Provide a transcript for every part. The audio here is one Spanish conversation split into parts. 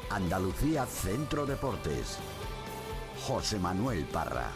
Andalucía Centro Deportes. José Manuel Parra.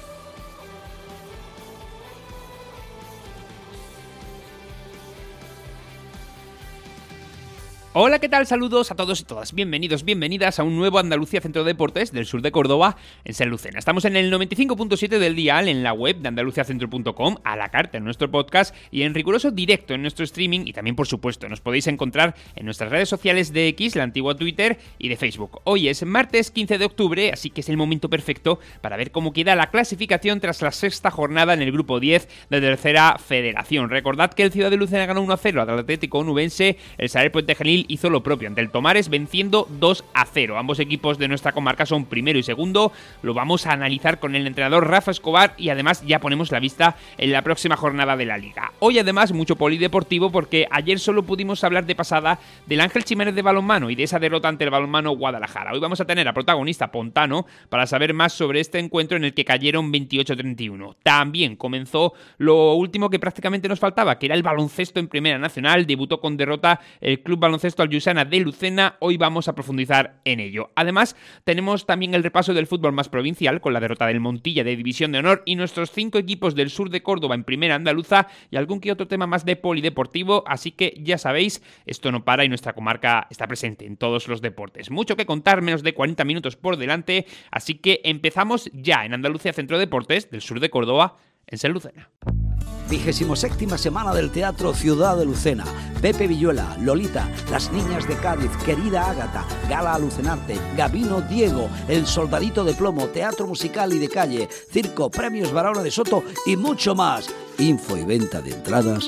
Hola, ¿qué tal? Saludos a todos y todas. Bienvenidos, bienvenidas a un nuevo Andalucía Centro Deportes del sur de Córdoba, en San Lucena. Estamos en el 95.7 del dial, en la web de andaluciacentro.com, a la carta en nuestro podcast y en riguroso directo en nuestro streaming. Y también, por supuesto, nos podéis encontrar en nuestras redes sociales de X, la antigua Twitter, y de Facebook. Hoy es martes 15 de octubre, así que es el momento perfecto para ver cómo queda la clasificación tras la sexta jornada en el grupo 10 de Tercera Federación. Recordad que el Ciudad de Lucena ganó 1-0 al Atlético Onubense, el Saler Puente Genil hizo lo propio ante el Tomares venciendo 2-0. Ambos equipos de nuestra comarca son primero y segundo. Lo vamos a analizar con el entrenador Rafa Escobar y además ya ponemos la vista en la próxima jornada de la Liga. Hoy además mucho polideportivo porque ayer solo pudimos hablar de pasada del Ángel Chiménez de balonmano y de esa derrota ante el balonmano Guadalajara. Hoy vamos a tener a protagonista Pontano para saber más sobre este encuentro en el que cayeron 28-31. También comenzó lo último que prácticamente nos faltaba, que era el baloncesto en Primera Nacional. Debutó con derrota el Club Baloncesto Aljusana de Lucena. Hoy vamos a profundizar en ello. Además, tenemos también el repaso del fútbol más provincial con la derrota del Montilla de División de Honor y nuestros 5 equipos del sur de Córdoba en Primera Andaluza y algún que otro tema más de polideportivo, así que ya sabéis, esto no para y nuestra comarca está presente en todos los deportes. Mucho que contar, menos de 40 minutos por delante, así que empezamos ya en Andalucía Centro Deportes del sur de Córdoba, en San Lucena. 27ª semana del Teatro Ciudad de Lucena. Pepe Villuela, Lolita, Las Niñas de Cádiz, Querida Ágata, Gala Alucinarte, Gabino Diego, El Soldadito de Plomo, Teatro Musical y de Calle, Circo, Premios Barahona de Soto y mucho más. Info y venta de entradas,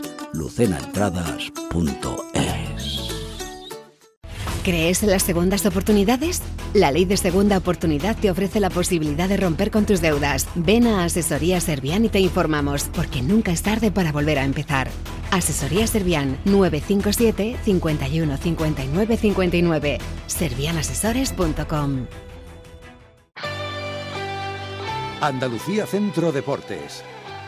lucenaentradas.es. ¿Crees en las segundas oportunidades? La Ley de Segunda Oportunidad te ofrece la posibilidad de romper con tus deudas. Ven a Asesoría Servian y te informamos, porque nunca es tarde para volver a empezar. Asesoría Servian, 957 51 59 59. Servianasesores.com. Andalucía Centro Deportes.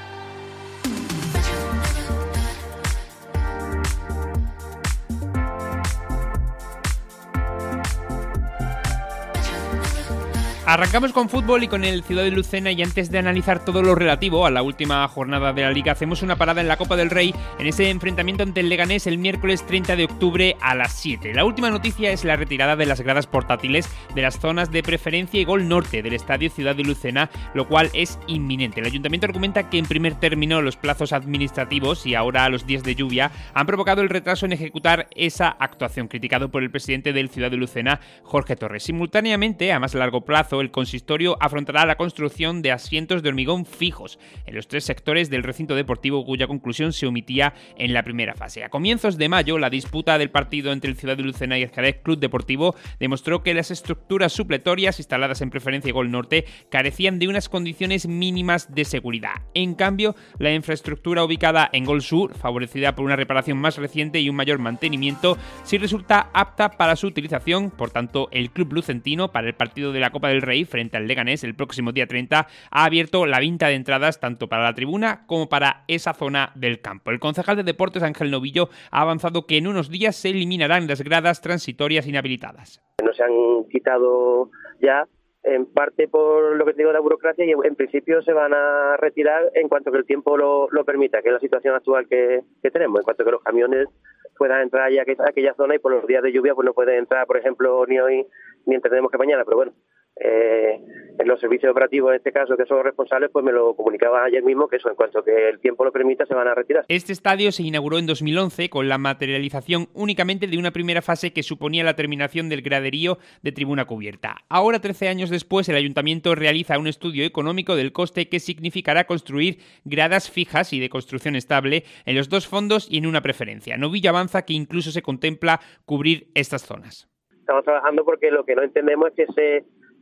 Arrancamos con fútbol y con el Ciudad de Lucena, y antes de analizar todo lo relativo a la última jornada de la Liga, hacemos una parada en la Copa del Rey en ese enfrentamiento ante el Leganés el miércoles 30 de octubre a las 7. La última noticia es la retirada de las gradas portátiles de las zonas de preferencia y gol norte del Estadio Ciudad de Lucena, lo cual es inminente. El Ayuntamiento argumenta que en primer término los plazos administrativos y ahora los días de lluvia han provocado el retraso en ejecutar esa actuación, criticado por el presidente del Ciudad de Lucena, Jorge Torres. Simultáneamente, a más largo plazo, el consistorio afrontará la construcción de asientos de hormigón fijos en los 3 sectores del recinto deportivo, cuya conclusión se omitía en la primera fase. A comienzos de mayo, la disputa del partido entre el Ciudad de Lucena y el Jerez Club Deportivo demostró que las estructuras supletorias instaladas en preferencia y gol norte carecían de unas condiciones mínimas de seguridad. En cambio, la infraestructura ubicada en gol sur, favorecida por una reparación más reciente y un mayor mantenimiento, sí resulta apta para su utilización. Por tanto, el club lucentino, para el partido de la Copa del Rey frente al Leganés el próximo día 30, ha abierto la venta de entradas tanto para la tribuna como para esa zona del campo. El concejal de Deportes, Ángel Novillo, ha avanzado que en unos días se eliminarán las gradas transitorias inhabilitadas. No se han quitado ya, en parte por lo que te digo de la burocracia, y en principio se van a retirar en cuanto que el tiempo lo permita, que es la situación actual que tenemos, en cuanto que los camiones puedan entrar ya a aquella zona, y por los días de lluvia pues no pueden entrar, por ejemplo, ni hoy ni entendemos que mañana, pero bueno. En los servicios operativos, en este caso, que son responsables, pues me lo comunicaban ayer mismo, que eso, en cuanto que el tiempo lo permita, se van a retirar. Este estadio se inauguró en 2011 con la materialización únicamente de una primera fase que suponía la terminación del graderío de tribuna cubierta. Ahora, 13 años después, el Ayuntamiento realiza un estudio económico del coste que significará construir gradas fijas y de construcción estable en los 2 fondos y en una preferencia. Novillo avanza que incluso se contempla cubrir estas zonas. Estamos trabajando porque lo que no entendemos es que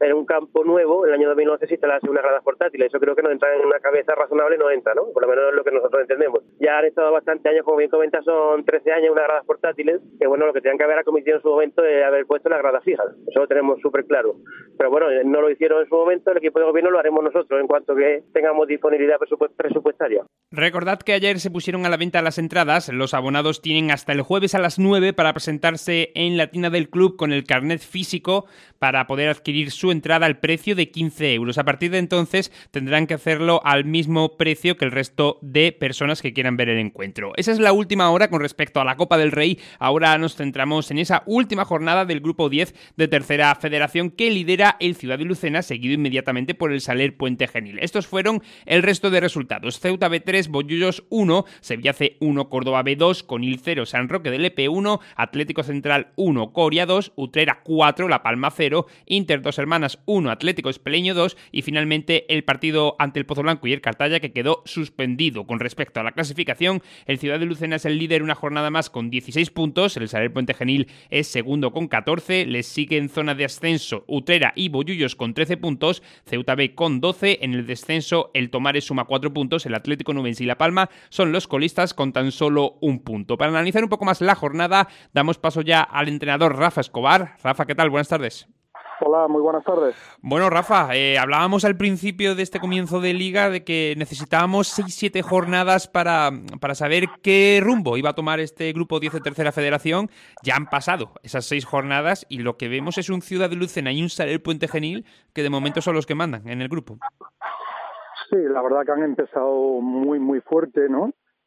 en un campo nuevo, en el año 2011 se instalasen unas gradas portátiles. Eso creo que no entra en una cabeza razonable, no entra, ¿no? Por lo menos es lo que nosotros entendemos. Ya han estado bastantes años, como bien comentas, son 13 años unas gradas portátiles, que bueno, lo que tenían que haber acometido en su momento es haber puesto las gradas fijas. Eso lo tenemos súper claro. Pero bueno, no lo hicieron en su momento, el equipo de gobierno lo haremos nosotros en cuanto que tengamos disponibilidad presupuestaria. Recordad que ayer se pusieron a la venta las entradas. Los abonados tienen hasta el jueves a las 9 para presentarse en la tina del club con el carnet físico para poder adquirir su entrada al precio de 15 euros. A partir de entonces tendrán que hacerlo al mismo precio que el resto de personas que quieran ver el encuentro. Esa es la última hora con respecto a la Copa del Rey. Ahora nos centramos en esa última jornada del grupo 10 de Tercera Federación que lidera el Ciudad de Lucena, seguido inmediatamente por el Saler Puente Genil. Estos fueron el resto de resultados. Ceuta B3, Bollullos 1, Sevilla C 1, Córdoba B2, Conil 0, San Roque del EP 1, Atlético Central 1, Coria 2, Utrera 4, La Palma 0, Inter Dos Hermanas 1, Atlético Espeleño 2 y finalmente el partido ante el Pozo Blanco y el Cartaya que quedó suspendido. Con respecto a la clasificación, el Ciudad de Lucena es el líder una jornada más con 16 puntos, el Saler Puente Genil es segundo con 14, les sigue en zona de ascenso Utrera y Bollullos con 13 puntos, Ceuta B con 12, en el descenso el Tomares suma 4 puntos, el Atlético Nubense y La Palma son los colistas con tan solo un punto. Para analizar un poco más la jornada, damos paso ya al entrenador Rafa Escobar. Rafa, ¿qué tal? Buenas tardes. Hola, muy buenas tardes. Bueno, Rafa, hablábamos al principio de este comienzo de Liga de que necesitábamos 6-7 jornadas para saber qué rumbo iba a tomar este grupo 10 de Tercera Federación. Ya han pasado esas 6 jornadas y lo que vemos es un Ciudad de Lucena y un Saler Puente Genil que de momento son los que mandan en el grupo. Sí, la verdad que han empezado muy fuerte, ¿no?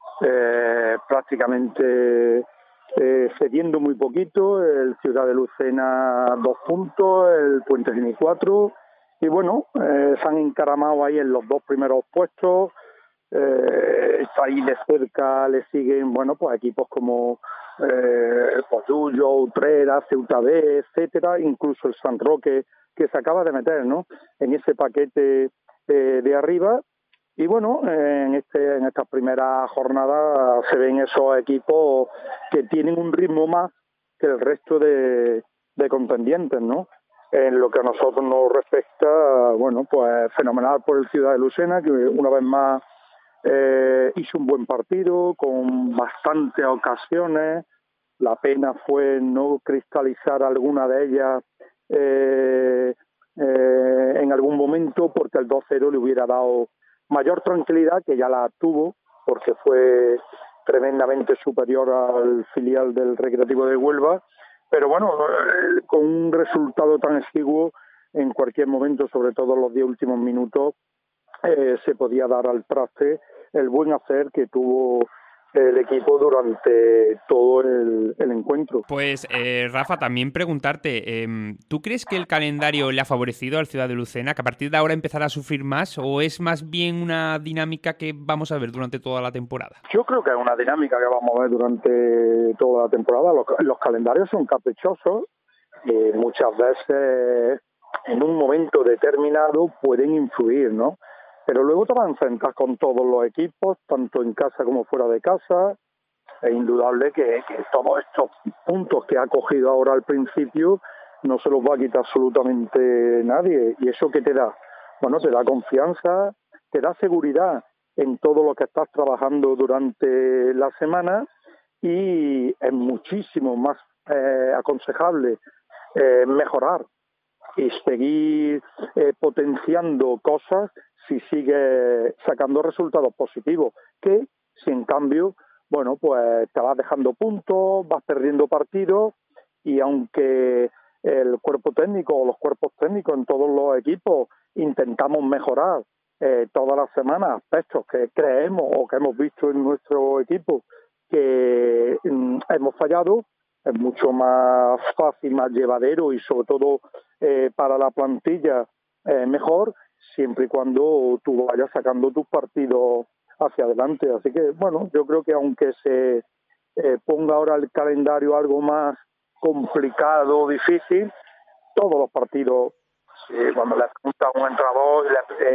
Prácticamente cediendo muy poquito, el Ciudad de Lucena 2 puntos, el Puente Genil 4, y bueno, se han encaramado ahí en los 2 primeros puestos. Ahí de cerca le siguen, bueno, pues equipos como Pollullo, Utrera, Ceuta B, etcétera, incluso el San Roque, que se acaba de meter, ¿no?, en ese paquete de arriba. Y bueno, en estas primeras jornadas se ven esos equipos que tienen un ritmo más que el resto de contendientes, ¿no? En lo que a nosotros nos respecta, bueno, pues fenomenal por el Ciudad de Lucena, que una vez más hizo un buen partido, con bastantes ocasiones. La pena fue no cristalizar alguna de ellas en algún momento, porque el 2-0 le hubiera dado mayor tranquilidad, que ya la tuvo, porque fue tremendamente superior al filial del Recreativo de Huelva. Pero bueno, con un resultado tan exiguo, en cualquier momento, sobre todo en los 10 últimos minutos, se podía dar al traste el buen hacer que tuvo el equipo durante todo el encuentro. Pues Rafa, también preguntarte, ¿tú crees que el calendario le ha favorecido al Ciudad de Lucena, que a partir de ahora empezará a sufrir más, o es más bien una dinámica que vamos a ver durante toda la temporada? Yo creo que es una dinámica que vamos a ver durante toda la temporada. Los calendarios son caprichosos y muchas veces en un momento determinado pueden influir, ¿no? Pero luego te vas a enfrentar con todos los equipos, tanto en casa como fuera de casa. Es indudable que todos estos puntos que ha cogido ahora al principio no se los va a quitar absolutamente nadie. ¿Y eso qué te da? Bueno, te da confianza, te da seguridad en todo lo que estás trabajando durante la semana, y es muchísimo más aconsejable mejorar y seguir potenciando cosas si sigue sacando resultados positivos, que si en cambio, bueno, pues te vas dejando puntos, vas perdiendo partidos, y aunque el cuerpo técnico o los cuerpos técnicos en todos los equipos intentamos mejorar todas las semanas aspectos que creemos o que hemos visto en nuestro equipo que hemos fallado, es mucho más fácil, más llevadero y sobre todo para la plantilla mejor, siempre y cuando tú vayas sacando tus partidos hacia adelante. Así que, bueno, yo creo que aunque se ponga ahora el calendario algo más complicado, difícil, todos los partidos, cuando le pregunta a un entrenador,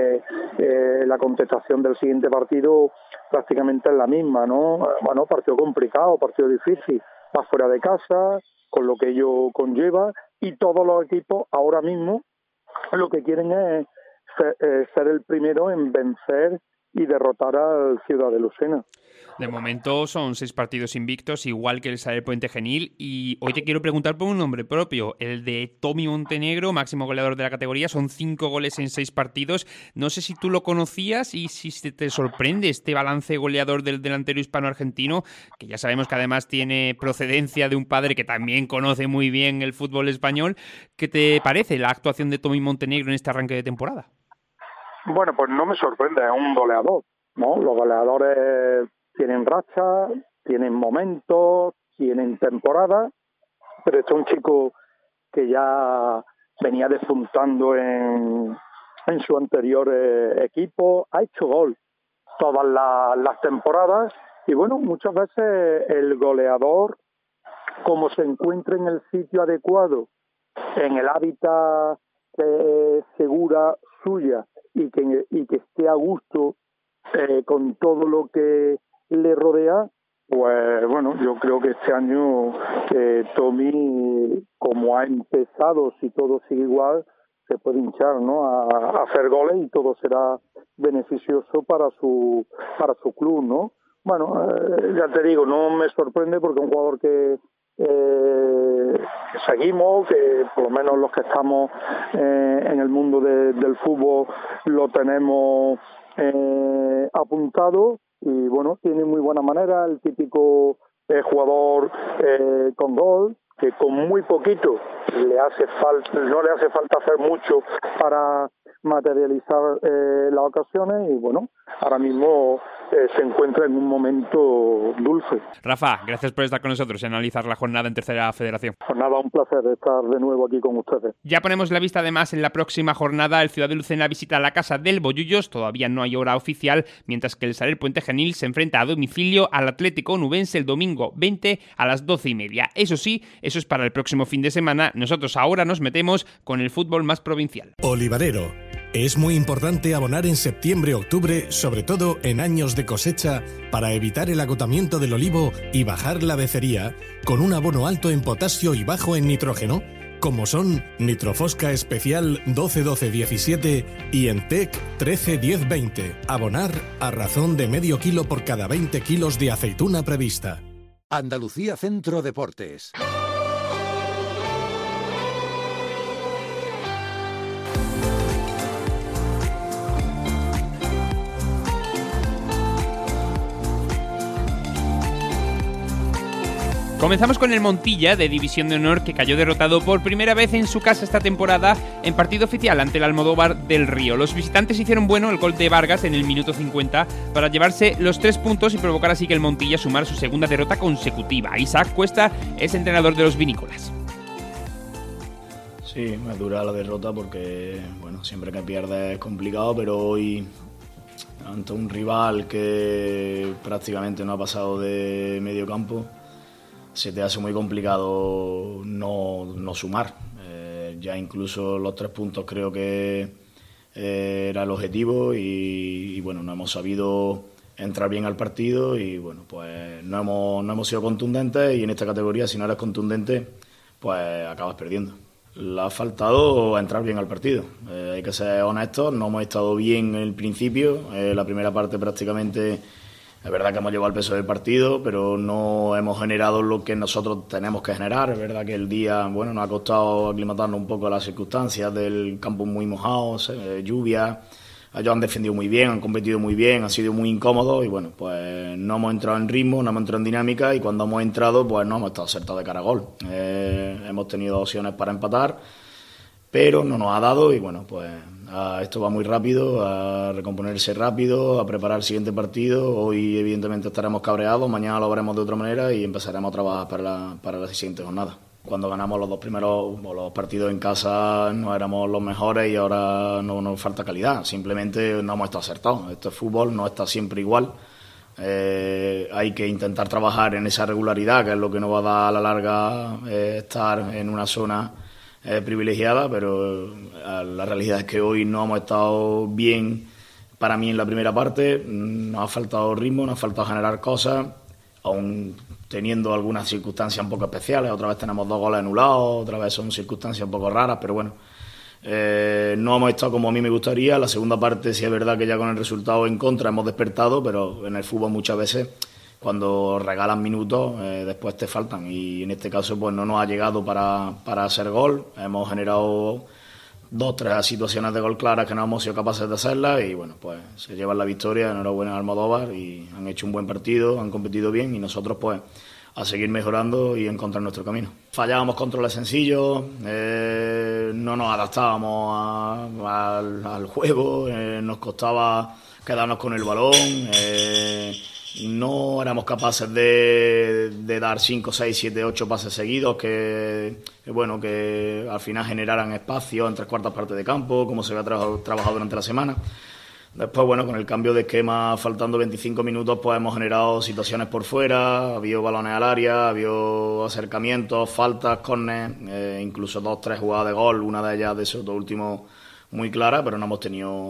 la contestación del siguiente partido prácticamente es la misma, ¿no? Bueno, partido complicado, partido difícil, va fuera de casa, con lo que ello conlleva, y todos los equipos ahora mismo lo que quieren es ser el primero en vencer y derrotar al Ciudad de Lucena. De momento son 6 partidos invictos, igual que el Saler Puente Genil, y hoy te quiero preguntar por un nombre propio, el de Tommy Montenegro, máximo goleador de la categoría, son 5 goles en 6 partidos. No sé si tú lo conocías y si te sorprende este balance goleador del delantero hispano-argentino, que ya sabemos que además tiene procedencia de un padre que también conoce muy bien el fútbol español. ¿Qué te parece la actuación de Tommy Montenegro en este arranque de temporada? Bueno, pues no me sorprende, es un goleador, ¿no? Los goleadores tienen racha, tienen momentos, tienen temporadas, pero este es un chico que ya venía despuntando en su anterior equipo, ha hecho gol todas las temporadas y bueno, muchas veces el goleador, como se encuentra en el sitio adecuado, en el hábitat segura suya y que esté a gusto con todo lo que le rodea, pues bueno, yo creo que este año Tommy, como ha empezado, si todo sigue igual, se puede hinchar, ¿no? a hacer goles y todo será beneficioso para su club, ¿no? Bueno, ya te digo, no me sorprende porque es un jugador que seguimos, que por lo menos los que estamos en el mundo del fútbol lo tenemos apuntado y bueno, tiene muy buena manera, el típico jugador con gol, que con muy poquito no le hace falta hacer mucho para materializar las ocasiones y bueno, ahora mismo se encuentra en un momento dulce. Rafa, gracias por estar con nosotros y analizar la jornada en Tercera Federación. Pues nada, un placer estar de nuevo aquí con ustedes. Ya ponemos la vista además en la próxima jornada. El Ciudad de Lucena visita la casa del Bollullos, todavía no hay hora oficial, mientras que el Saler Puente Genil se enfrenta a domicilio al Atlético Onubense el domingo 20 a las 12:30. Eso sí, eso es para el próximo fin de semana. Nosotros ahora nos metemos con el fútbol más provincial. Olivarero. Es muy importante abonar en septiembre-octubre, sobre todo en años de cosecha, para evitar el agotamiento del olivo y bajar la becería, con un abono alto en potasio y bajo en nitrógeno, como son Nitrofosca Especial 12-12-17 y Entec 13-10-20. Abonar a razón de medio kilo por cada 20 kilos de aceituna prevista. Andalucía Centro Deportes. Comenzamos con el Montilla, de División de Honor, que cayó derrotado por primera vez en su casa esta temporada en partido oficial ante el Almodóvar del Río. Los visitantes hicieron bueno el gol de Vargas en el minuto 50 para llevarse los 3 puntos y provocar así que el Montilla sumara su segunda derrota consecutiva. Isaac Cuesta es entrenador de los vinícolas. Sí, me dura la derrota porque, bueno, siempre que pierdes es complicado, pero hoy, ante un rival que prácticamente no ha pasado de medio campo, se te hace muy complicado no sumar. Ya incluso los 3 puntos creo que era el objetivo y bueno, no hemos sabido entrar bien al partido y bueno, pues no hemos sido contundentes y en esta categoría si no eres contundente pues acabas perdiendo. Le ha faltado entrar bien al partido, hay que ser honestos, no hemos estado bien en el principio, la primera parte prácticamente. Es verdad que hemos llevado el peso del partido, pero no hemos generado lo que nosotros tenemos que generar. Es verdad que el día, bueno, nos ha costado aclimatarnos un poco a las circunstancias del campo muy mojado, lluvia. Ellos han defendido muy bien, han competido muy bien, han sido muy incómodos y bueno, pues no hemos entrado en ritmo, no hemos entrado en dinámica y cuando hemos entrado, pues no hemos estado acertados de cara a gol. Hemos tenido opciones para empatar, pero no nos ha dado y bueno, pues esto va muy rápido, a recomponerse rápido, a preparar el siguiente partido. Hoy evidentemente estaremos cabreados, mañana lo veremos de otra manera y empezaremos a trabajar para la siguiente jornada. Cuando ganamos los 2 primeros los partidos en casa no éramos los mejores y ahora no nos falta calidad, simplemente no hemos estado acertados. Esto es fútbol, no está siempre igual. Hay que intentar trabajar en esa regularidad, que es lo que nos va a dar a la larga estar en una zona privilegiada, pero la realidad es que hoy no hemos estado bien para mí en la primera parte, nos ha faltado ritmo, nos ha faltado generar cosas, aún teniendo algunas circunstancias un poco especiales, otra vez tenemos 2 goles anulados, otra vez son circunstancias un poco raras, pero bueno, No hemos estado como a mí me gustaría. La segunda parte sí es verdad que ya con el resultado en contra hemos despertado, pero en el fútbol muchas veces cuando regalan minutos después te faltan, y en este caso pues no nos ha llegado para hacer gol. Hemos generado 2-3 situaciones de gol claras que no hemos sido capaces de hacerlas, y bueno, pues se llevan la victoria. Enhorabuena a Almodóvar, y han hecho un buen partido, han competido bien, y nosotros pues a seguir mejorando y encontrar nuestro camino. Fallábamos controles sencillos, no nos adaptábamos al juego, nos costaba quedarnos con el balón, no éramos capaces de dar 5, 6, 7, 8 pases seguidos que al final generaran espacio en 3/4 partes de campo, como se había trabajado durante la semana. Después, bueno, con el cambio de esquema, faltando 25 minutos, pues hemos generado situaciones por fuera, ha habido balones al área, ha habido acercamientos, faltas, córner, incluso 2-3 jugadas de gol, una de ellas de esos dos últimos muy clara, pero no hemos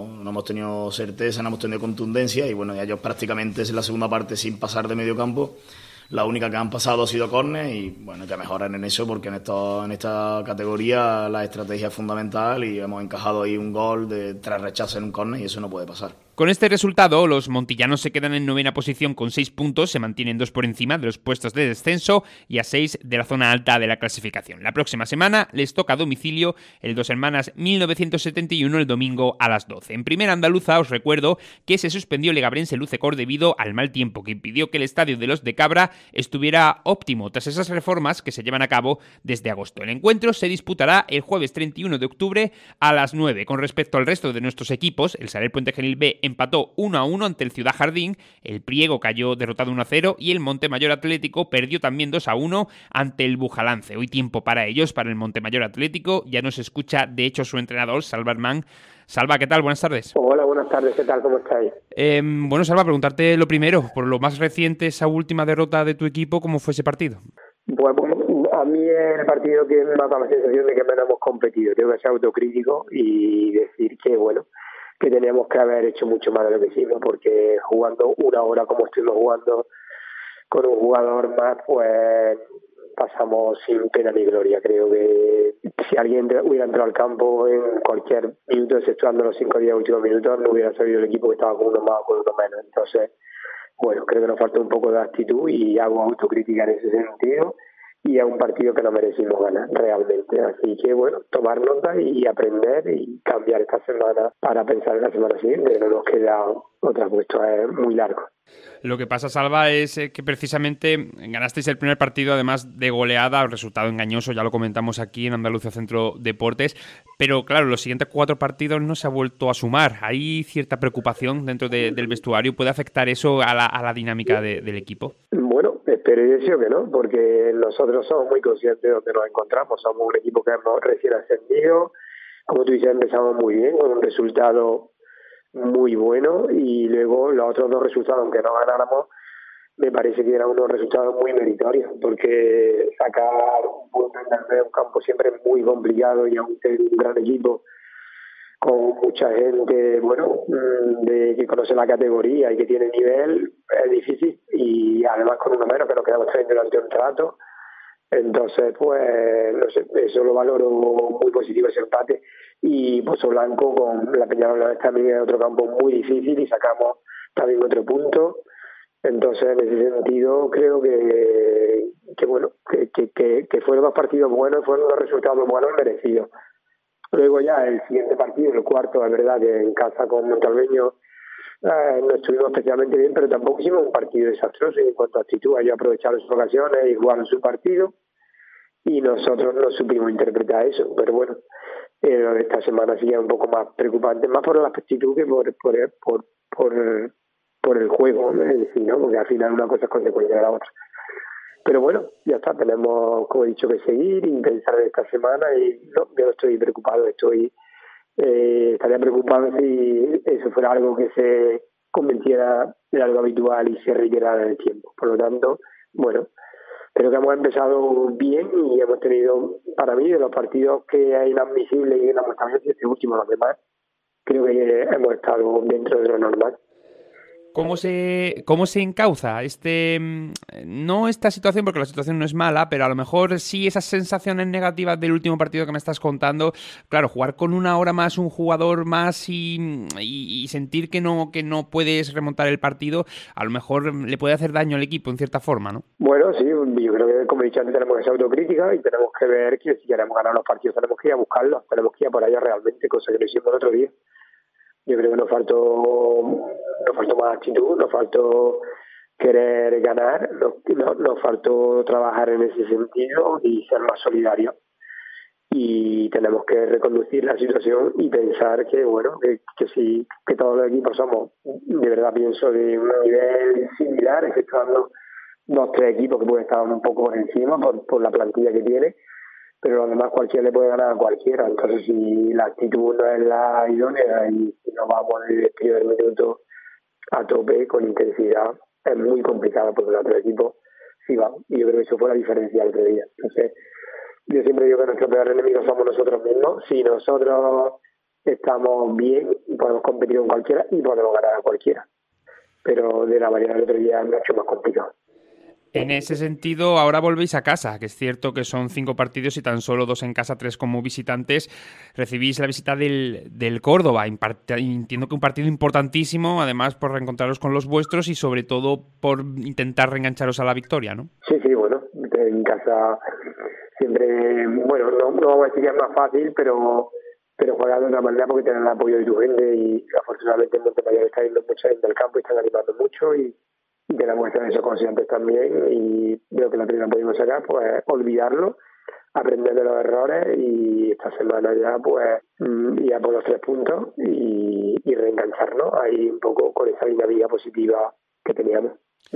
tenido certeza, no hemos tenido contundencia, y bueno, ya ellos prácticamente en la segunda parte sin pasar de medio campo. La única que han pasado ha sido córner, y bueno, que mejoran en eso, porque en esta categoría la estrategia es fundamental, y hemos encajado ahí un gol de 3 rechazos en un córner, y eso no puede pasar. Con este resultado, los montillanos se quedan en 9ª posición con 6 puntos, se mantienen 2 por encima de los puestos de descenso y a 6 de la zona alta de la clasificación. La próxima semana les toca a domicilio el Dos Hermanas 1971 el domingo a las 12. En Primera Andaluza os recuerdo que se suspendió Legabrense Lucecor debido al mal tiempo que impidió que el estadio de los de Cabra estuviera óptimo tras esas reformas que se llevan a cabo desde agosto. El encuentro se disputará el jueves 31 de octubre a las 9. Con respecto al resto de nuestros equipos, el Saler Puente Genil B empató 1-1 ante el Ciudad Jardín, el Priego cayó derrotado 1-0 y el Montemayor Atlético perdió también 2-1 ante el Bujalance. Hoy tiempo para ellos, para el Montemayor Atlético. Ya nos escucha, de hecho, su entrenador, Salva Hermán. Salva, ¿qué tal? Buenas tardes. Hola, buenas tardes. ¿Qué tal? ¿Cómo estáis? Bueno, Salva, preguntarte lo primero, por lo más reciente, esa última derrota de tu equipo, ¿cómo fue ese partido? Pues bueno, a mí es el partido que me ha dado la sensación de que menos hemos competido. Tengo que ser autocrítico y decir que, bueno, que teníamos que haber hecho mucho más de lo que hicimos, porque jugando una hora como estuvimos jugando con un jugador más, pues pasamos sin pena ni gloria. Creo que si alguien hubiera entrado al campo en cualquier minuto, exceptuando los 5 o 10 últimos minutos, no hubiera sabido el equipo que estaba con uno más o con uno menos. Entonces, bueno, creo que nos falta un poco de actitud y hago autocrítica en ese sentido, y a un partido que no merecimos ganar realmente. Así que bueno, tomar nota y aprender y cambiar esta semana para pensar en la semana siguiente, que no nos queda otra, pues esto es muy largo. Lo que pasa, Salva, es que precisamente ganasteis el primer partido, además de goleada, un resultado engañoso, ya lo comentamos aquí en Andalucía Centro Deportes, pero claro, los siguientes 4 partidos no se ha vuelto a sumar. ¿Hay cierta preocupación dentro del vestuario? ¿Puede afectar eso a la dinámica del equipo? Bueno, espero y deseo que no, porque nosotros somos muy conscientes de donde nos encontramos. Somos un equipo que hemos recién ascendido, como tú dices, empezamos muy bien, con un resultado muy bueno, y luego los otros 2 resultados, aunque no ganáramos, me parece que eran unos resultados muy meritorios, porque sacar un punto en un campo siempre es muy complicado, y aún ser un gran equipo con mucha gente, bueno, que conoce la categoría y que tiene nivel, es difícil, y además con uno menos que nos quedamos trayendo durante un rato. Entonces, pues, no sé, eso lo valoro muy positivo, ese empate. Y Pozo Blanco con la Peñarol también es otro campo muy difícil, y sacamos también otro punto. Entonces, en ese sentido, creo que bueno, que fueron 2 partidos buenos, fueron 2 resultados buenos merecidos. Luego ya el siguiente partido, el cuarto, es verdad que en casa con Montalbeño no estuvimos especialmente bien, pero tampoco hicimos un partido desastroso en cuanto a actitud. Ellos aprovecharon sus ocasiones y jugaron su partido, y nosotros no supimos interpretar eso. Pero bueno, esta semana sí es un poco más preocupante, más por la actitud que por el juego, ¿no? Es decir, ¿no? Porque al final una cosa es consecuencia de la otra. Pero bueno, ya está, tenemos, como he dicho, que seguir y pensar en esta semana, y no, yo no estoy preocupado, estaría preocupado si eso fuera algo que se convirtiera en algo habitual y se reiterara en el tiempo. Por lo tanto, bueno, creo que hemos empezado bien, y hemos tenido, para mí, de los partidos que es inadmisible y inamostrable, este último, los demás, creo que hemos estado dentro de lo normal. ¿Cómo se encauza no esta situación, porque la situación no es mala, pero a lo mejor sí esas sensaciones negativas del último partido que me estás contando? Claro, jugar con una hora más, un jugador más y sentir que no puedes remontar el partido, a lo mejor le puede hacer daño al equipo en cierta forma, ¿no? Bueno, sí, yo creo que, como he dicho antes, tenemos esa autocrítica y tenemos que ver que si queremos ganar los partidos tenemos que ir a buscarlos, tenemos que ir a por ellos realmente, cosa que lo hicimos el otro día. Yo creo que nos faltó más actitud, nos faltó querer ganar, nos faltó trabajar en ese sentido y ser más solidarios. Y tenemos que reconducir la situación y pensar que, bueno, que sí, que todos los equipos somos, de verdad pienso, de un nivel similar, exceptuando 2-3 equipos que pueden estar un poco por encima por la plantilla que tiene, pero lo demás cualquiera le puede ganar a cualquiera. Entonces, si la actitud no es la idónea y si no vamos desde el primer minuto a tope con intensidad, es muy complicado porque los otros equipos sí van. Y yo creo que eso fue la diferencia el otro día. Entonces, yo siempre digo que nuestro peor enemigo somos nosotros mismos. Si nosotros estamos bien, podemos competir con cualquiera y podemos ganar a cualquiera. Pero de la manera del otro día es mucho más complicado. En ese sentido, ahora volvéis a casa, que es cierto que son 5 partidos y tan solo 2 en casa, 3 como visitantes. Recibís la visita del Córdoba. Entiendo que un partido importantísimo, además por reencontraros con los vuestros y sobre todo por intentar reengancharos a la victoria, ¿no? Sí, bueno, en casa siempre, bueno, no vamos a decir que es más fácil, pero jugar de otra manera porque tienen el apoyo de tu gente y afortunadamente en Montemayor está yendo mucha gente al campo y están animando mucho y tenemos que tener eso conscientes también y creo que la primera pudimos sacar pues olvidarlo, aprender de los errores y esta semana ya pues ir a por los 3 puntos y reengancharnos ahí un poco con esa dinámica positiva que teníamos,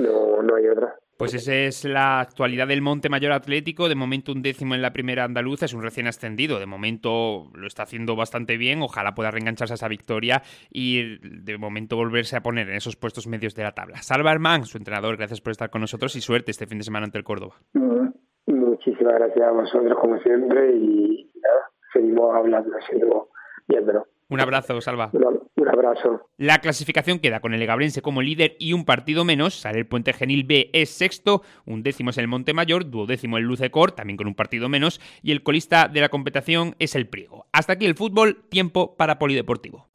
no hay otra. Pues esa es la actualidad del Montemayor Atlético. De momento 11º en la primera andaluza, es un recién ascendido. De momento lo está haciendo bastante bien. Ojalá pueda reengancharse a esa victoria y de momento volverse a poner en esos puestos medios de la tabla. Salva Armán, su entrenador, gracias por estar con nosotros y suerte este fin de semana ante el Córdoba. Muchísimas gracias a vosotros como siempre y nada, seguimos hablando, seguimos viéndonos. Un abrazo, Salva. Un abrazo. La clasificación queda con el Legabrense como líder y un partido menos. Sale el Puente Genil B es sexto, 11º es el Montemayor, 12º el Lucecor, también con un partido menos, y el colista de la competición es el Priego. Hasta aquí el fútbol, tiempo para polideportivo.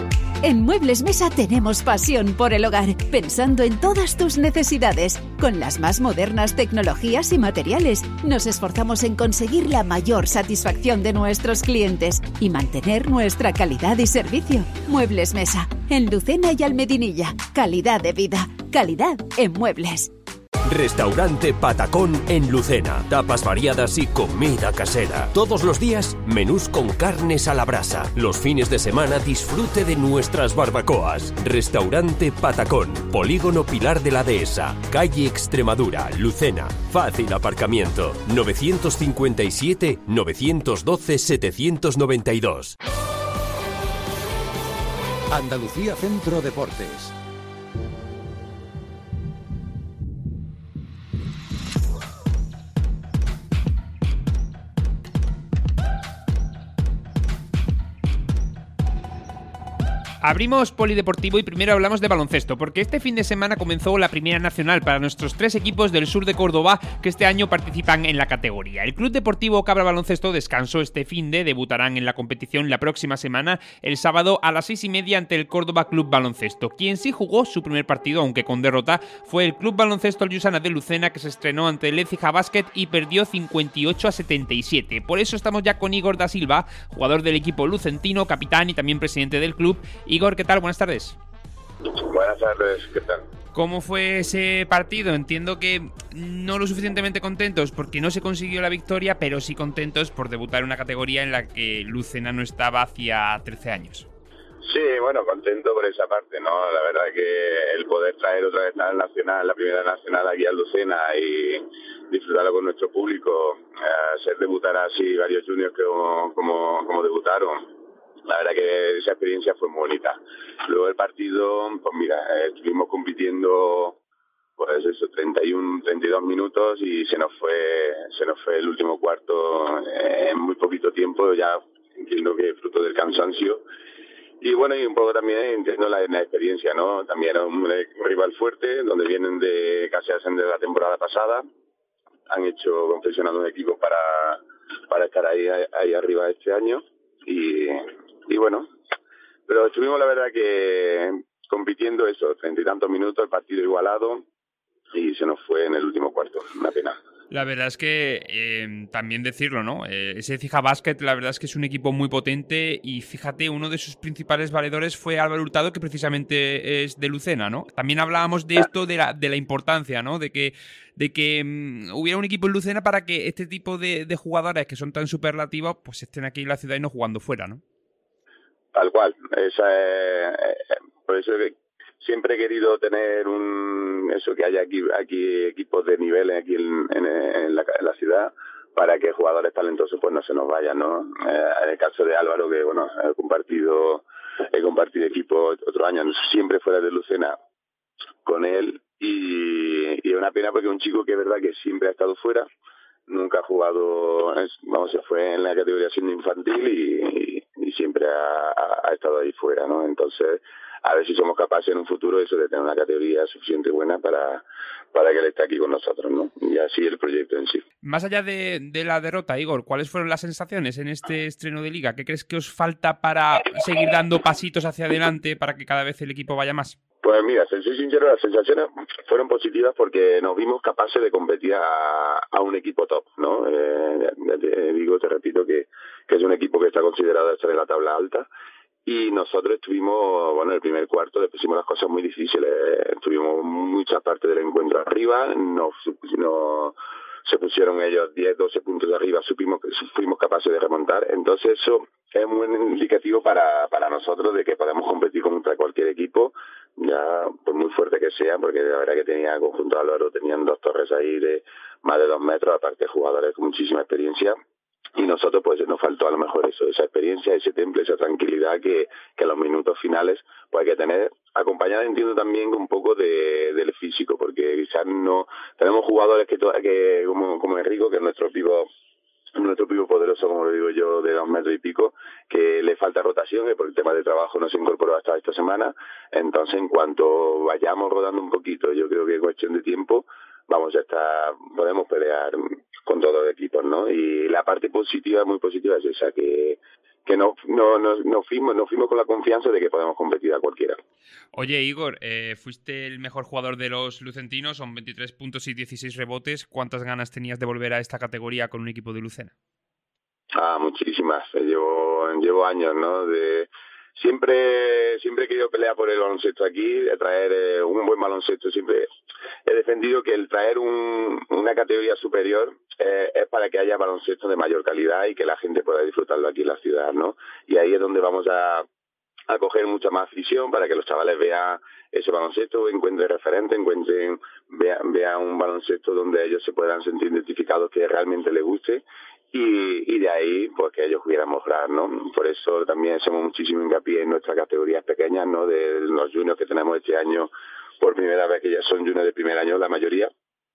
En Muebles Mesa tenemos pasión por el hogar, pensando en todas tus necesidades. Con las más modernas tecnologías y materiales, nos esforzamos en conseguir la mayor satisfacción de nuestros clientes y mantener nuestra calidad y servicio. Muebles Mesa, en Lucena y Almedinilla. Calidad de vida, calidad en muebles. Restaurante Patacón en Lucena. Tapas variadas y comida casera. Todos los días, menús con carnes a la brasa. Los fines de semana, disfrute de nuestras barbacoas. Restaurante Patacón. Polígono Pilar de la Dehesa. Calle Extremadura, Lucena. Fácil aparcamiento. 957-912-792. Andalucía Centro Deportes. Abrimos polideportivo y primero hablamos de baloncesto, porque este fin de semana comenzó la primera nacional para nuestros 3 equipos del sur de Córdoba que este año participan en la categoría. El Club Deportivo Cabra Baloncesto descansó este finde, debutarán en la competición la próxima semana, el sábado a las 6:30 ante el Córdoba Club Baloncesto. Quien sí jugó su primer partido, aunque con derrota, fue el Club Baloncesto Llusana de Lucena, que se estrenó ante el Écija Basket y perdió 58-77. Por eso estamos ya con Igor da Silva, jugador del equipo lucentino, capitán y también presidente del club. Igor, ¿qué tal? Buenas tardes. Buenas tardes, ¿qué tal? ¿Cómo fue ese partido? Entiendo que no lo suficientemente contentos porque no se consiguió la victoria, pero sí contentos por debutar en una categoría en la que Lucena no estaba hacía 13 años. Sí, bueno, contento por esa parte, ¿no? La verdad que el poder traer otra vez al Nacional, la primera nacional aquí a Lucena y disfrutarlo con nuestro público, hacer debutar así varios juniors como debutaron. La verdad que esa experiencia fue muy bonita. Luego el partido, pues mira, estuvimos compitiendo pues eso, 32 minutos y se nos fue el último cuarto en muy poquito tiempo, ya entiendo que fruto del cansancio. Y bueno, y un poco también entiendo la experiencia, ¿no? También era un rival fuerte, donde vienen de casi ascender de la temporada pasada. Han hecho confeccionando un equipo para estar ahí arriba este año. Y bueno, pero estuvimos la verdad que compitiendo eso, 30 y tantos minutos, el partido igualado, y se nos fue en el último cuarto, una pena. La verdad es que también decirlo, ¿no? Ese Cija Basket, la verdad es que es un equipo muy potente y fíjate, uno de sus principales valedores fue Álvaro Hurtado, que precisamente es de Lucena, ¿no? También hablábamos de esto, de la importancia, ¿no? De que hubiera un equipo en Lucena para que este tipo de jugadores que son tan superlativos, pues estén aquí en la ciudad y no jugando fuera, ¿no? Tal cual. Por eso siempre he querido tener eso que haya aquí equipos de nivel aquí en la ciudad, para que jugadores talentosos pues no se nos vayan, ¿no? En el caso de Álvaro, que bueno, he compartido equipo otro año, siempre fuera de Lucena con él, y es una pena porque es un chico que es verdad que siempre ha estado fuera, nunca ha jugado, se fue en la categoría siendo infantil y siempre ha estado ahí fuera, ¿no? Entonces, a ver si somos capaces en un futuro eso de tener una categoría suficiente buena para que él esté aquí con nosotros, ¿no? Y así el proyecto en sí. Más allá de la derrota, Igor, ¿cuáles fueron las sensaciones en este estreno de Liga? ¿Qué crees que os falta para seguir dando pasitos hacia adelante para que cada vez el equipo vaya más? Pues mira, si soy sincero, las sensaciones fueron positivas porque nos vimos capaces de competir a un equipo top, ¿no? Te repito que es un equipo que está considerado estar en la tabla alta. Y nosotros estuvimos, bueno, en el primer cuarto le pusimos las cosas muy difíciles. Estuvimos mucha parte del encuentro arriba, se pusieron ellos 10, 12 puntos de arriba, fuimos capaces de remontar. Entonces eso es muy indicativo para nosotros de que podemos competir contra cualquier equipo, ya por muy fuerte que sea, porque la verdad que tenía el conjunto de Álvaro, tenían dos torres ahí de más de 2 metros, aparte jugadores con muchísima experiencia. Y nosotros pues nos faltó a lo mejor esa experiencia, ese temple, esa tranquilidad que en los minutos finales pues hay que tener, acompañada entiendo también un poco del físico, porque quizás no tenemos jugadores que como Enrico, que es nuestro pívot poderoso, como lo digo yo, de 2 metros y pico, que le falta rotación, que por el tema de trabajo no se incorporó hasta esta semana. Entonces, en cuanto vayamos rodando un poquito, yo creo que es cuestión de tiempo, podemos pelear con todos los equipos, ¿no? Y la parte positiva, muy positiva, es esa, que nos fuimos con la confianza de que podemos competir a cualquiera. Oye, Igor, fuiste el mejor jugador de los lucentinos, son 23 puntos y 16 rebotes. ¿Cuántas ganas tenías de volver a esta categoría con un equipo de Lucena? Muchísimas. Llevo años, ¿no? Siempre he querido pelear por el baloncesto aquí, de traer un buen baloncesto. Siempre he defendido que el traer una categoría superior es para que haya baloncesto de mayor calidad y que la gente pueda disfrutarlo aquí en la ciudad, ¿no? Y ahí es donde vamos a coger mucha más afición para que los chavales vean ese baloncesto, encuentren referentes, vean un baloncesto donde ellos se puedan sentir identificados, que realmente les guste. Y de ahí, pues que ellos pudieran mejorar, ¿no? Por eso también hacemos muchísimo hincapié en nuestras categorías pequeñas, ¿no? De los juniors que tenemos este año, por primera vez, que ya son juniors de primer año la mayoría.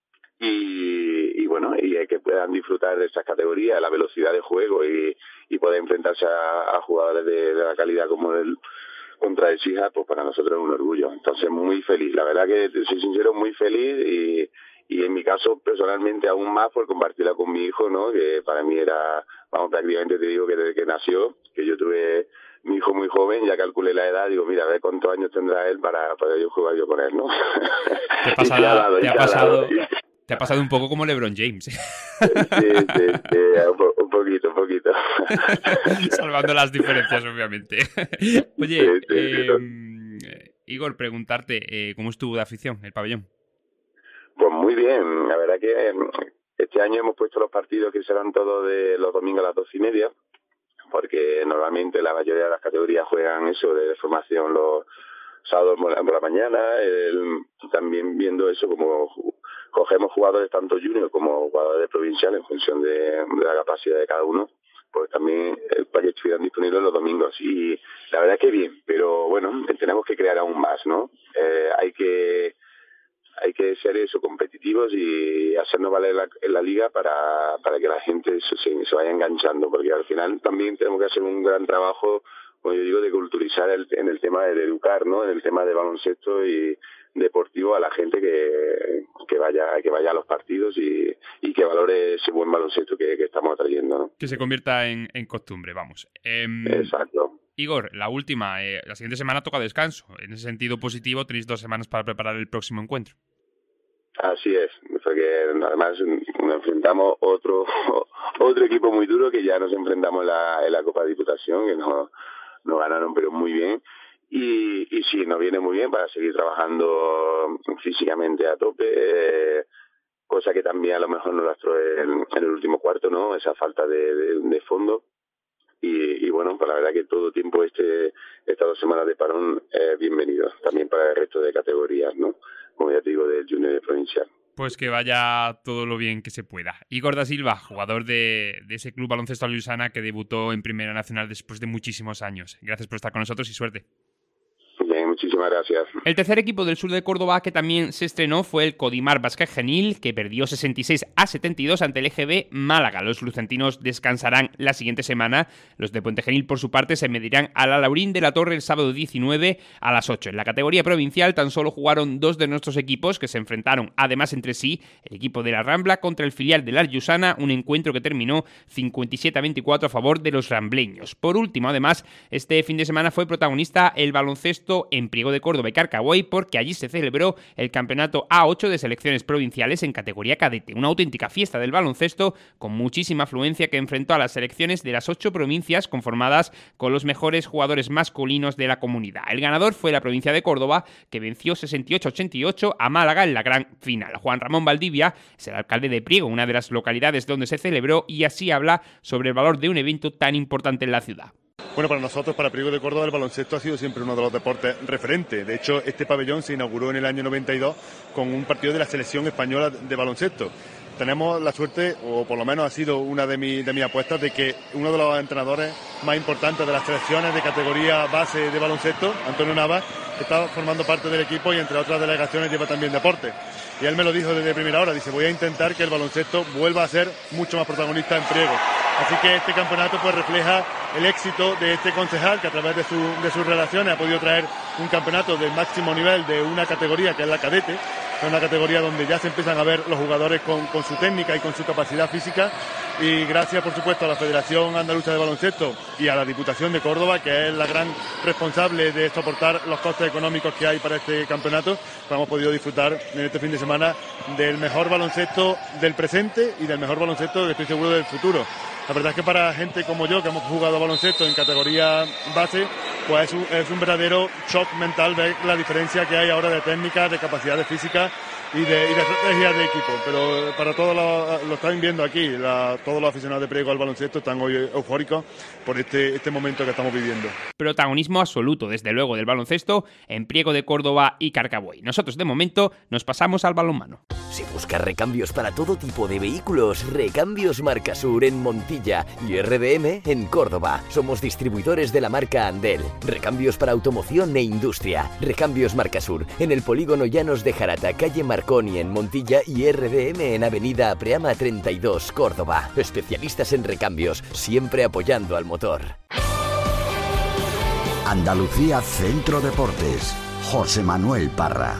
Y bueno, y que puedan disfrutar de esas categorías, la velocidad de juego y poder enfrentarse a jugadores de la calidad como contra el Sija, pues para nosotros es un orgullo. Entonces, muy feliz. La verdad que, soy sincero, muy feliz y en mi caso, personalmente, aún más por compartirla con mi hijo, ¿no? Que para mí era, prácticamente te digo que desde que nació, que yo tuve mi hijo muy joven, ya calculé la edad, digo, mira, a ver cuántos años tendrá él para poder yo jugar yo con él, ¿no? Te ha pasado un poco como LeBron James. Sí, un poquito. Salvando las diferencias, obviamente. Oye, Igor, preguntarte, ¿cómo estuvo de afición el pabellón? Pues muy bien, la verdad que este año hemos puesto los partidos que serán todos de los domingos a las 12:30, porque normalmente la mayoría de las categorías juegan eso de formación los sábados por la mañana. También viendo eso, como cogemos jugadores tanto junior como jugadores de provincial en función de la capacidad de cada uno, pues también para que estuvieran disponibles los domingos. Y la verdad que bien, pero bueno, tenemos que crear aún más, ¿no? Hay que ser competitivos y hacernos valer en la liga para que la gente se vaya enganchando, porque al final también tenemos que hacer un gran trabajo como yo digo, de culturizar en el tema de educar, ¿no? En el tema de baloncesto y deportivo a la gente que vaya a los partidos y que valore ese buen baloncesto que estamos trayendo, ¿no? Que se convierta en costumbre, vamos. Exacto. Igor, la última. La siguiente semana toca descanso. En ese sentido positivo, tenéis 2 semanas para preparar el próximo encuentro. Así es, porque además nos enfrentamos otro equipo muy duro, que ya nos enfrentamos en la Copa de Diputación, que nos ganaron pero muy bien, y sí, nos viene muy bien para seguir trabajando físicamente a tope, cosa que también a lo mejor nos lastró en el último cuarto, ¿no? Esa falta de fondo. Y bueno, pues la verdad que todo tiempo estas 2 semanas de parón es bienvenido también para el resto de categorías, ¿no? Como ya te digo, del junior provincial. Pues que vaya todo lo bien que se pueda. Igor da Silva, jugador de ese Club Baloncesto Alusana que debutó en Primera Nacional después de muchísimos años. Gracias por estar con nosotros y suerte. Bien, muchísimas gracias. El tercer equipo del sur de Córdoba que también se estrenó fue el Codimar Básquet Genil, que perdió 66-72 ante el EGB Málaga. Los lucentinos descansarán la siguiente semana. Los de Puente Genil, por su parte, se medirán a la Laurín de la Torre el sábado 19 a las 8. En la categoría provincial tan solo jugaron 2 de nuestros equipos, que se enfrentaron además entre sí. El equipo de la Rambla contra el filial de la Arjusana, un encuentro que terminó 57-24 a favor de los rambleños. Por último, además, este fin de semana fue protagonista el baloncesto en Priego de Córdoba y Carcabuey, porque allí se celebró el campeonato A8 de selecciones provinciales en categoría cadete, una auténtica fiesta del baloncesto con muchísima afluencia que enfrentó a las selecciones de las 8 provincias conformadas con los mejores jugadores masculinos de la comunidad. El ganador fue la provincia de Córdoba, que venció 68-88 a Málaga en la gran final. Juan Ramón Valdivia es el alcalde de Priego, una de las localidades donde se celebró, y así habla sobre el valor de un evento tan importante en la ciudad. Bueno, para nosotros, para Priego de Córdoba, el baloncesto ha sido siempre uno de los deportes referentes. De hecho, este pabellón se inauguró en el año 92 con un partido de la selección española de baloncesto. Tenemos la suerte, o por lo menos ha sido una de mis apuestas, de que uno de los entrenadores más importantes de las selecciones de categoría base de baloncesto, Antonio Navas, está formando parte del equipo y entre otras delegaciones lleva también deporte. Y él me lo dijo desde primera hora, dice, voy a intentar que el baloncesto vuelva a ser mucho más protagonista en Priego. Así que este campeonato pues refleja el éxito de este concejal, que a través de sus relaciones ha podido traer un campeonato del máximo nivel de una categoría que es la cadete, que es una categoría donde ya se empiezan a ver los jugadores con su técnica y con su capacidad física, y gracias por supuesto a la Federación Andaluza de Baloncesto y a la Diputación de Córdoba, que es la gran responsable de soportar los costes económicos que hay para este campeonato, pues hemos podido disfrutar en este fin de semana del mejor baloncesto del presente y del mejor baloncesto, que estoy seguro, del futuro. La verdad es que para gente como yo, que hemos jugado baloncesto en categoría base, pues es un verdadero shock mental ver la diferencia que hay ahora de técnica, de capacidades físicas y de estrategia de equipo. Pero para todos lo están viendo aquí, todos los aficionados de Priego al baloncesto están hoy eufóricos por este momento que estamos viviendo. Protagonismo absoluto, desde luego, del baloncesto en Priego de Córdoba y Carcabuey. Nosotros, de momento, nos pasamos al balonmano. Si buscas recambios para todo tipo de vehículos, Recambios Marcasur en Montilla y RDM en Córdoba. Somos distribuidores de la marca Andel. Recambios para automoción e industria. Recambios Marcasur en el polígono Llanos de Jarata, calle Marconi en Montilla, y RDM en avenida Apreama 32, Córdoba. Especialistas en recambios, siempre apoyando al motor. Andalucía Centro Deportes. José Manuel Parra.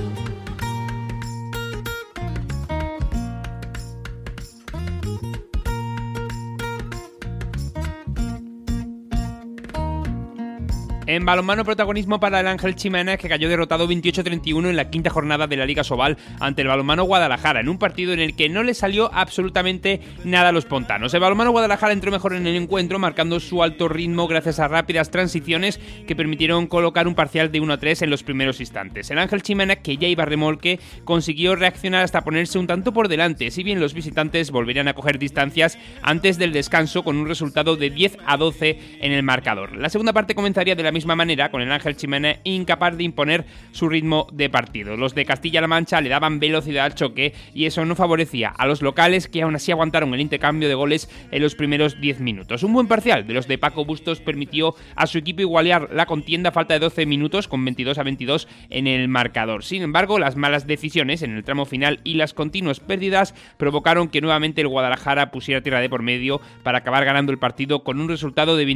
En balonmano, protagonismo para el Ángel Chimenez, que cayó derrotado 28-31 en la quinta jornada de la Liga Sobal ante el Balonmano Guadalajara, en un partido en el que no le salió absolutamente nada a los pontanos. El Balonmano Guadalajara entró mejor en el encuentro, marcando su alto ritmo gracias a rápidas transiciones que permitieron colocar un parcial de 1-3 en los primeros instantes. El Ángel Chimenez, que ya iba a remolque, consiguió reaccionar hasta ponerse un tanto por delante, si bien los visitantes volverían a coger distancias antes del descanso con un resultado de 10-12 en el marcador. La segunda parte comenzaría de la la misma manera con el Ángel Jiménez incapaz de imponer su ritmo de partido. Los de Castilla-La Mancha le daban velocidad al choque y eso no favorecía a los locales, que aún así aguantaron el intercambio de goles en los primeros 10 minutos. Un buen parcial de los de Paco Bustos permitió a su equipo igualar la contienda a falta de 12 minutos con 22-22 en el marcador. Sin embargo, las malas decisiones en el tramo final y las continuas pérdidas provocaron que nuevamente el Guadalajara pusiera tierra de por medio para acabar ganando el partido con un resultado de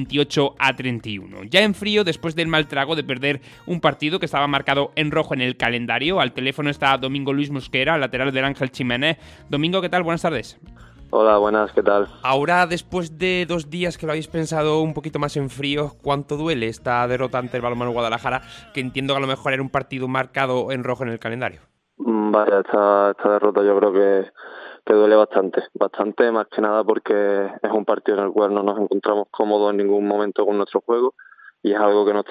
28-31. Ya en frío, después del mal trago de perder un partido que estaba marcado en rojo en el calendario, al teléfono está Domingo Luis Mosquera, lateral del Ángel Jiménez. Domingo, ¿qué tal? Buenas tardes. Hola, buenas, ¿qué tal? Ahora, después de 2 días que lo habéis pensado un poquito más en frío, ¿cuánto duele esta derrota ante el Balonmano Guadalajara? Que entiendo que a lo mejor era un partido marcado en rojo en el calendario. Vaya, esta derrota yo creo que duele bastante, más que nada porque es un partido en el cual no nos encontramos cómodos en ningún momento con nuestro juego y es algo que no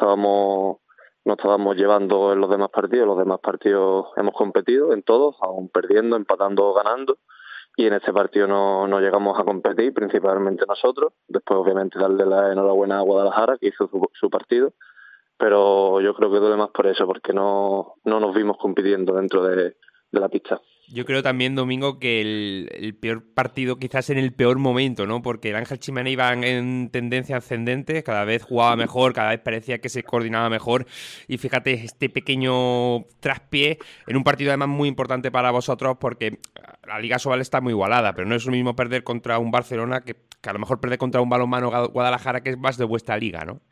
estábamos llevando en los demás partidos. Los demás partidos hemos competido en todos, aún perdiendo, empatando o ganando, y en este partido no llegamos a competir, principalmente nosotros. Después, obviamente, darle la enhorabuena a Guadalajara, que hizo su partido, pero yo creo que duele más por eso, porque no nos vimos compitiendo dentro de la pista. Yo creo también, Domingo, que el peor partido quizás en el peor momento, ¿no? Porque el Ángel Jiménez iba en tendencia ascendente, cada vez jugaba mejor, cada vez parecía que se coordinaba mejor, y fíjate, este pequeño traspié en un partido además muy importante para vosotros, porque la Liga Sobal está muy igualada, pero no es lo mismo perder contra un Barcelona que a lo mejor perder contra un Balonmano Guadalajara, que es más de vuestra liga, ¿no?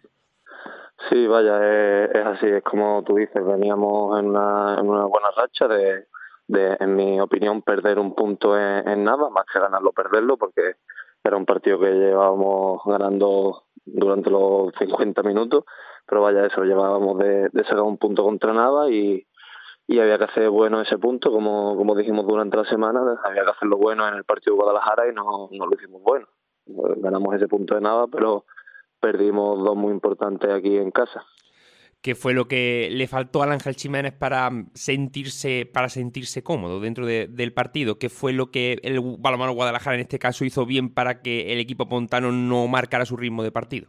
Sí, vaya, es así, es como tú dices, veníamos en una buena racha de, en mi opinión, perder un punto en nada, más que ganarlo, perderlo, porque era un partido que llevábamos ganando durante los 50 minutos, pero vaya, eso, llevábamos de sacar un punto contra nada y había que hacer bueno ese punto, como dijimos durante la semana, había que hacerlo bueno en el partido de Guadalajara y no lo hicimos bueno. Ganamos ese punto de nada, pero perdimos 2 muy importantes aquí en casa. ¿Qué fue lo que le faltó al Ángel Jiménez para sentirse cómodo dentro del partido? ¿Qué fue lo que el Balonmano Guadalajara en este caso hizo bien para que el equipo pontano no marcara su ritmo de partido?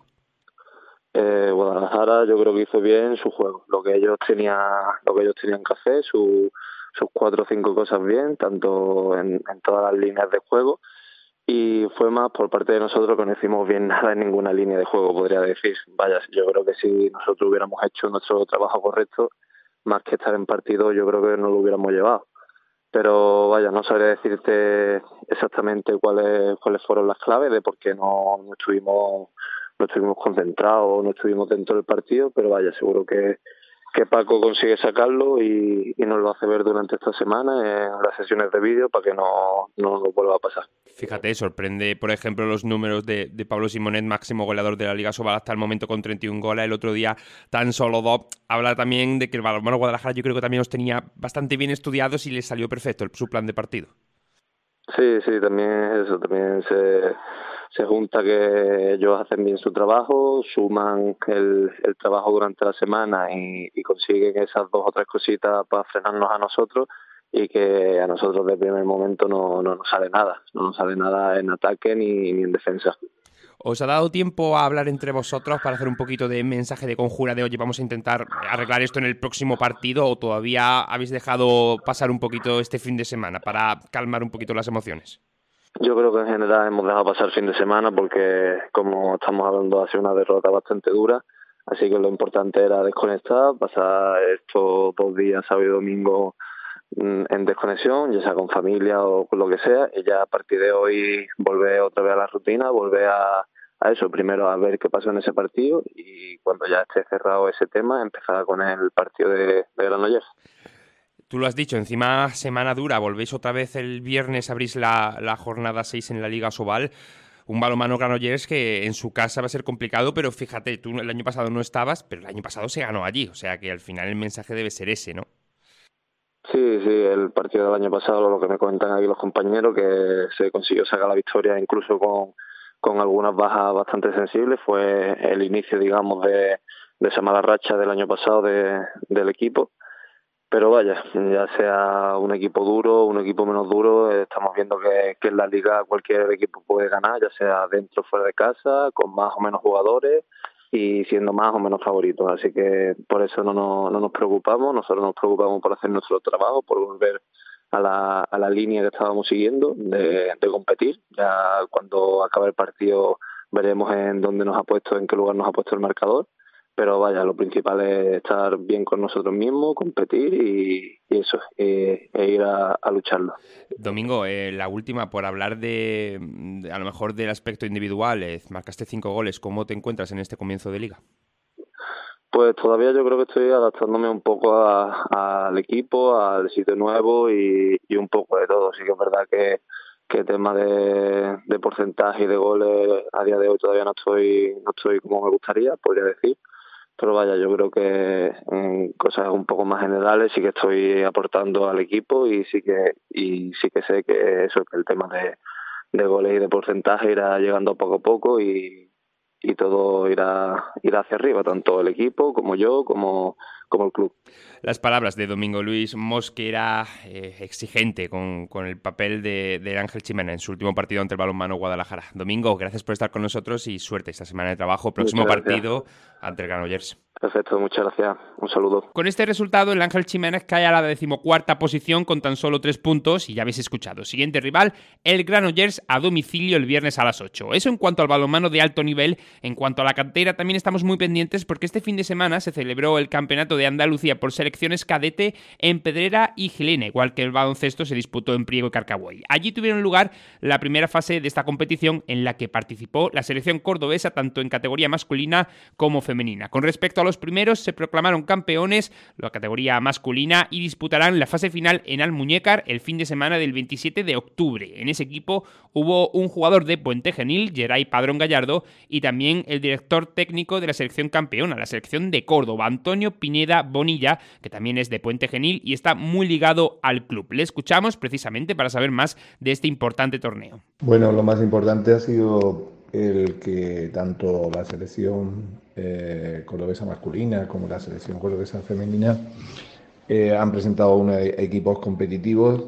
Guadalajara yo creo que hizo bien su juego, lo que ellos tenían que hacer, sus 4 o 5 cosas bien, tanto en todas las líneas de juego. Y fue más por parte de nosotros que no hicimos bien nada en ninguna línea de juego, podría decir. Vaya, yo creo que si nosotros hubiéramos hecho nuestro trabajo correcto, más que estar en partido, yo creo que no lo hubiéramos llevado. Pero vaya, no sabría decirte exactamente cuáles fueron las claves de por qué no estuvimos concentrados, no estuvimos dentro del partido, pero vaya, seguro que Paco consigue sacarlo y nos lo hace ver durante esta semana en las sesiones de vídeo para que no nos vuelva a pasar. Fíjate, sorprende, por ejemplo, los números de Pablo Simonet, máximo goleador de la Liga Sobal hasta el momento con 31 goles, el otro día tan solo 2. Habla también de que el Balonmano Guadalajara yo creo que también los tenía bastante bien estudiados y les salió perfecto su plan de partido. Sí, también se junta que ellos hacen bien su trabajo, suman el trabajo durante la semana y consiguen esas 2 o 3 cositas para frenarnos a nosotros, y que a nosotros de primer momento no nos sale nada en ataque ni en defensa. ¿Os ha dado tiempo a hablar entre vosotros para hacer un poquito de mensaje de conjura de oye, vamos a intentar arreglar esto en el próximo partido, o todavía habéis dejado pasar un poquito este fin de semana para calmar un poquito las emociones? Yo creo que en general hemos dejado pasar el fin de semana porque, como estamos hablando, ha sido una derrota bastante dura, así que lo importante era desconectar, pasar estos 2 días, sábado y domingo, en desconexión, ya sea con familia o con lo que sea, y ya a partir de hoy volver otra vez a la rutina, volver a eso, primero a ver qué pasó en ese partido, y cuando ya esté cerrado ese tema, empezar con el partido de Granollers. Tú lo has dicho, encima semana dura, volvéis otra vez el viernes, abrís la jornada 6 en la Liga Sobal, un Balonmano Granollers que en su casa va a ser complicado, pero fíjate, tú el año pasado no estabas, pero el año pasado se ganó allí, o sea que al final el mensaje debe ser ese, ¿no? Sí, el partido del año pasado, lo que me comentan aquí los compañeros, que se consiguió sacar la victoria incluso con algunas bajas bastante sensibles, fue el inicio, digamos, de esa mala racha del año pasado del equipo. Pero vaya, ya sea un equipo duro, un equipo menos duro, estamos viendo que en la liga cualquier equipo puede ganar, ya sea dentro o fuera de casa, con más o menos jugadores, y siendo más o menos favoritos. Así que por eso no nos preocupamos. Nosotros nos preocupamos por hacer nuestro trabajo, por volver a la línea que estábamos siguiendo de competir. Ya cuando acabe el partido veremos en dónde nos ha puesto, en qué lugar nos ha puesto el marcador. Pero vaya, lo principal es estar bien con nosotros mismos, competir y eso, e ir a lucharlo. Domingo, la última, por hablar de a lo mejor del aspecto individual, marcaste 5 goles. ¿Cómo te encuentras en este comienzo de liga? Pues todavía yo creo que estoy adaptándome un poco al equipo, al sitio nuevo y un poco de todo. Sí que es verdad que tema de porcentaje y de goles a día de hoy todavía no estoy como me gustaría, podría decir. Pero vaya, yo creo que en cosas un poco más generales sí que estoy aportando al equipo y sí que sé que eso, que el tema de goles y de porcentaje irá llegando poco a poco y todo irá hacia arriba, tanto el equipo como yo, como el club. Las palabras de Domingo Luis Mosquera, exigente con el papel de Ángel Chimena en su último partido ante el Balonmano Guadalajara. Domingo, gracias por estar con nosotros y suerte esta semana de trabajo. Próximo partido ante el Granollers. Perfecto, muchas gracias. Un saludo. Con este resultado, el Ángel Jiménez cae a la 14ª posición con tan solo 3 puntos y ya habéis escuchado. Siguiente rival, el Granollers a domicilio el viernes a las 8. Eso en cuanto al balonmano de alto nivel. En cuanto a la cantera, también estamos muy pendientes porque este fin de semana se celebró el Campeonato de Andalucía por selecciones cadete en Pedrera y Gilena, igual que el baloncesto se disputó en Priego y Carcabuey. Allí tuvieron lugar la primera fase de esta competición en la que participó la selección cordobesa tanto en categoría masculina como femenina. Con respecto a los primeros, se proclamaron campeones la categoría masculina y disputarán la fase final en Almuñécar el fin de semana del 27 de octubre. En ese equipo hubo un jugador de Puente Genil, Geray Padrón Gallardo, y también el director técnico de la selección campeona, la selección de Córdoba, Antonio Pineda Bonilla, que también es de Puente Genil y está muy ligado al club. Le escuchamos precisamente para saber más de este importante torneo. Bueno, lo más importante ha sido el que tanto la selección cordobesa masculina como la selección cordobesa femenina han presentado equipos competitivos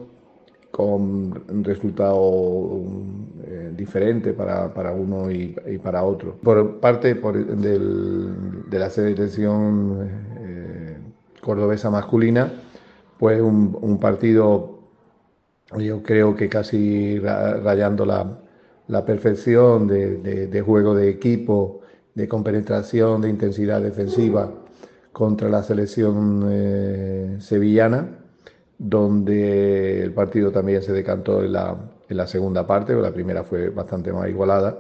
con resultados diferentes para uno y para otro. Por parte de la selección cordobesa masculina, pues un partido yo creo que casi rayando la perfección de juego de equipo, de compenetración, de intensidad defensiva contra la selección sevillana, donde el partido también se decantó en la segunda parte, la primera fue bastante más igualada.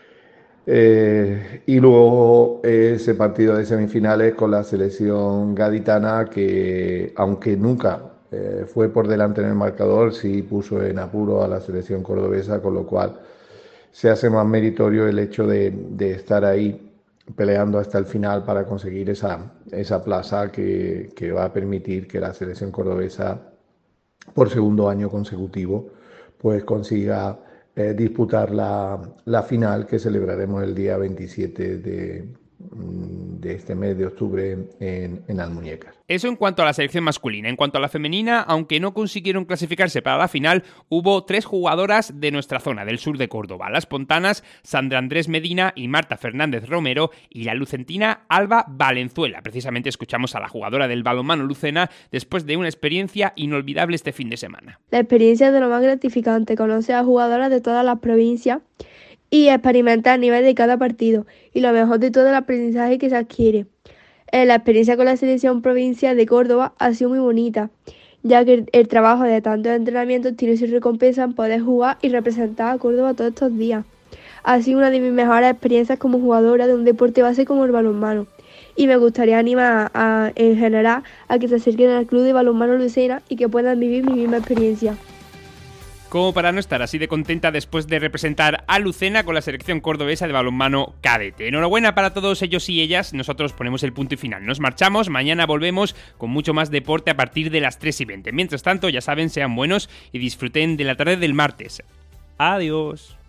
Y luego ese partido de semifinales con la selección gaditana que, aunque nunca fue por delante en el marcador, sí puso en apuro a la selección cordobesa, con lo cual se hace más meritorio el hecho de estar ahí peleando hasta el final para conseguir esa plaza que va a permitir que la selección cordobesa por segundo año consecutivo pues consiga disputar la final que celebraremos el día 27 de este mes de octubre en Almuñécar. Eso en cuanto a la selección masculina. En cuanto a la femenina, aunque no consiguieron clasificarse para la final, hubo 3 jugadoras de nuestra zona, del sur de Córdoba. Las pontanas, Sandra Andrés Medina y Marta Fernández Romero, y la lucentina Alba Valenzuela. Precisamente escuchamos a la jugadora del balonmano lucena después de una experiencia inolvidable este fin de semana. La experiencia es de lo más gratificante, conocer a jugadoras de todas las provincias y experimentar a nivel de cada partido, y lo mejor de todo, el aprendizaje que se adquiere. La experiencia con la selección provincial de Córdoba ha sido muy bonita, ya que el trabajo de tantos entrenamientos tiene su recompensa en poder jugar y representar a Córdoba todos estos días. Ha sido una de mis mejores experiencias como jugadora de un deporte base como el balonmano, y me gustaría animar en general a que se acerquen al club de balonmano Lucena y que puedan vivir mi misma experiencia. Como para no estar así de contenta después de representar a Lucena con la selección cordobesa de balonmano cadete. Enhorabuena para todos ellos y ellas. Nosotros ponemos el punto y final. Nos marchamos. Mañana volvemos con mucho más deporte a partir de las 3:20. Mientras tanto, ya saben, sean buenos y disfruten de la tarde del martes. Adiós.